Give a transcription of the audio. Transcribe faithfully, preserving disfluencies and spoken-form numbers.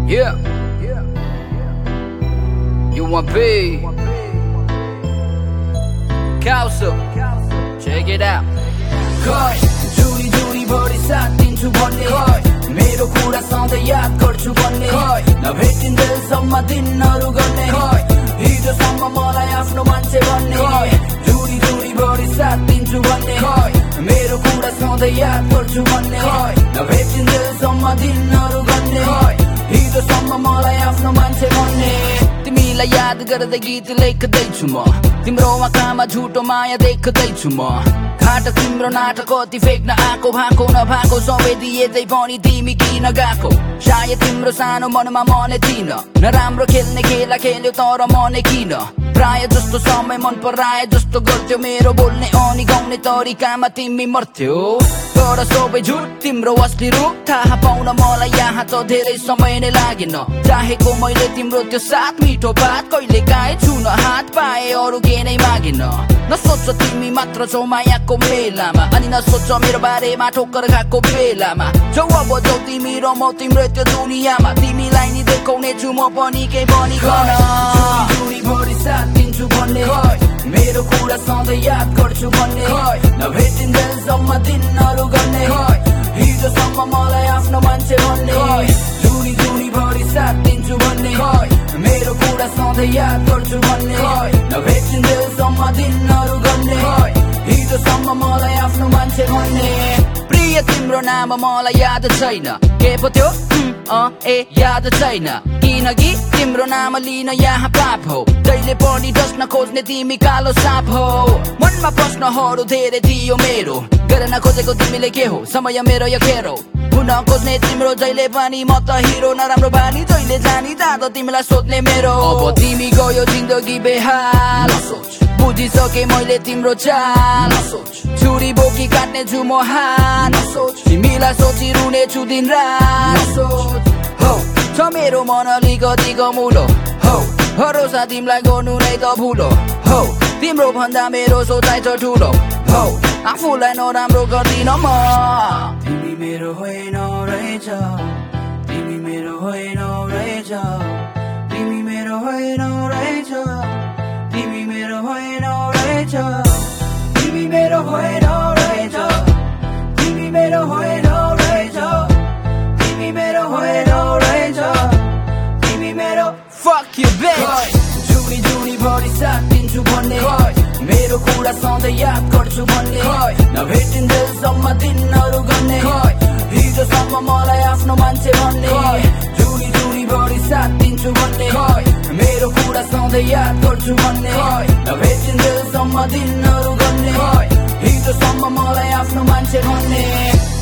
Yeah, you want B Kausu, check it out. खै जुरी जुरी भरि साथ दिन्छु भन्ने मेरो कुरा सधैँ याद गर्छु भन्ने नभेटिन्जेलसम्म दिनहरू गर्ने हिजोसम्म मलाई आफ्नो मान्छे भन्ने जुरी जुरी भरि साथ दिन्छु भन्ने मेरो कुरा सधैँ याद गर्छु भन्ने नभेटिन्जेलसम्म दिनहरू गर्ने हिजोसम्म मलाई आफ्नो मान्छे भन्ने तिमीलाई याद गर्दै गीत लेख्दैछु म तिम्रो आँखामा झुटो माया देख्दैछु म घाट तिम्रो नाटक कति फेक्न आएको भाको नभाको सबै दिएदै पनि तिमी किन गएको सायद तिम्रो सानो मनमा मने थिइन नराम्रो खेल्ने खेला खेल्यो तर मने किन प्राय जस्तो समय मन पराए जस्तो गर्थ्यो मेरो बोल्ने अनि गाउने तरिकामा तिमी मर्थ्यौ तर सबै झुट तिम्रो असली रूप थाहा पाउन मलाई यहाँ त धेरै समय नै लागेन चाहेको मैले तिम्रो त्यो साथ मिठो बात कहिले काहीँ छुन हात पाए अरू के नै मागेन नसोच तिमी मात्र छौ मायाको मेलामा अनि नसोच मेरो बारेमा ठोक्कर खाएको बेलामा जाऊ अब जाऊ तिमी र म तिम्रो त्यो दुनियाँमा तिमीलाई नि देखाउने छु म पनि केही भनिकन जुरी भरि साथ दिन्छु भन्ने मेरो कुरा सधैँ याद गर्छु भन्ने नभेटिन्जेलसम्म दिनहरू गर्ने हिजोसम्म मलाई आफ्नो मान्छे भन्ने जुरी जुरी भरि साथ दिन्छु भन्ने मेरो कुरा सधैँ याद गर्छु भन्ने नभेटिन्जेलसम्म दिनहरू गर्ने हिजोसम्म मलाई आफ्नो मान्छे भन्ने प्रिय तिम्रो नाम मलाई याद छैन के पो त्यो ए याद छैन किनकि तिम्रो नाम लिन यहाँ पाप हो जहिले पनि डस्न खोज्ने तिमी कालो साप हो मनमा प्रश्नहरू धेरै थियो मेरो गर्न खोजेको तिमीले के हो समय मेरो यो खेर हो हुन खोज्ने तिम्रो जहिले पनि म त हिरो नराम्रो बानी जहिले जानी जाँदा तिमीलाई सोध्ने मेरो अब तिमी गयो जिन्दगी बेहाल बुझिसके मैले तिम्रो चाल छुरी बोकी काट्ने छु म हात तिमीलाई सोची रुने छु दिन रात हो छ मेरो मन अलिकति गमुलो हो भरोसा तिमीलाई गर्नु नै त भुलो हो तिम्रो भन्दा मेरो सोचाइ छ ठुलो हो आफूलाई नराम्रो गर्दिन म तिमी मेरो होइन रहेछ तिमी मेरो होइन रहेछ तिमी मेरो होइन रहेछ तिमी मेरो होइन रहेछ तिमी मेरो होइन रहेछ तिमी मेरो होइन रहेछ तिमी मेरो होइन रहेछ तिमी मेरो Fuck you bitch जुरी जुरी भरि साथ दिन्छु भन्ने मेरो कुरा सधैँ याद गर्छु भन्ने नभेटिन्जेलसम्म दिनहरू गर्ने हिजोसम्म मलाई आफ्नो मान्छे भन्ने जुरी जुरी भरि साथ दिन्छु भन्ने मेरो कुरा सधैँ याद गर्छु भन्ने नभेटिन्जेलसम्म दिनहरू गर्ने हिजोसम्म मलाई आफ्नो मान्छे भन्ने